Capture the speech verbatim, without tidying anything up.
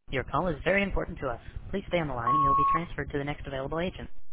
Your call is very important to us. Please stay on the line and you'll be transferred to the next available agent.